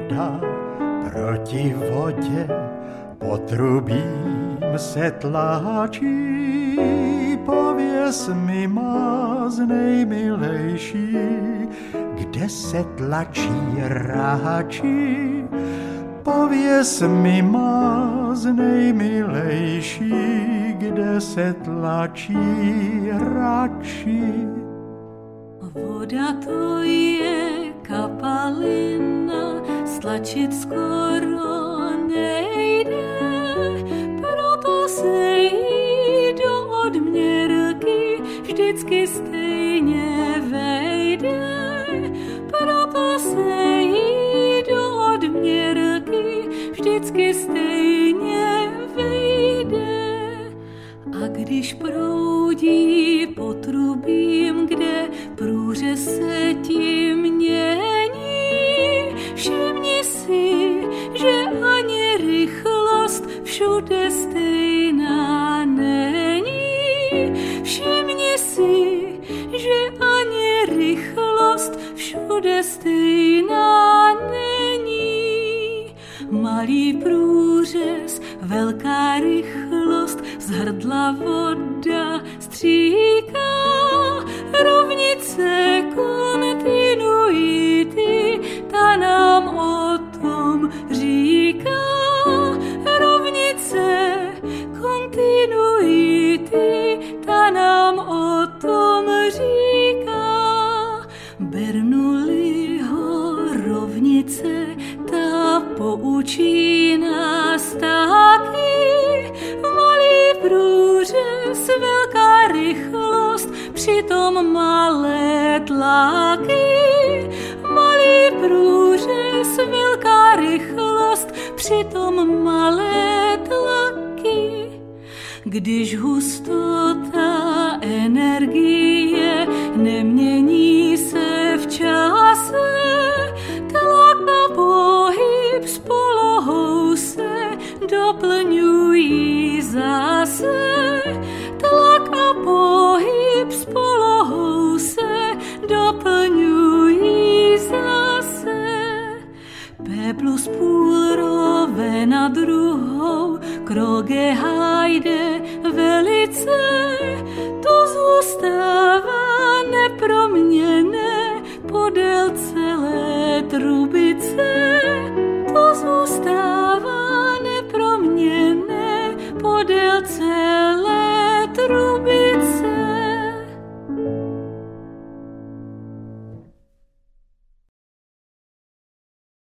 voda proti vodě potrubím se tlačí. Pověz mi má z nejmilejší, kde se tlačí ráči. Pověz mi má z nejmilejší, kde se tlačí ráči. Voda to je kapalina, stlačit skoro nejde, proto se jí do odměrky vždycky stejně vejde, proto se jí do odměrky vždycky stejně vejde. A když proudí potrubím, kde průřez se tím mění, všimni si, že ani rychlost všude stejná není. Všimni si, že ani rychlost všude stejná není. Malý průřez, velká rychlost, z hrdla voda stříká, rovnice kontinuity, ta nám o tom říká. Rovnice kontinuity, ta nám o tom říká. Bernoulliho rovnice, ta poučí nás taky. Malý průřez, velká rychlost, přitom malé tlaky. Malý průřez, velká rychlost, přitom malé tlaky. Když hustota energie nemění se v čase, tlak a pohyb s polohou se doplňují zase. Tlak a pohyb s polohou se doplňují zase. P plus půl rove na druhou, kroge hajde velice, to zůstává neproměnné podél celé trubice. To zůstává neproměnné podél celé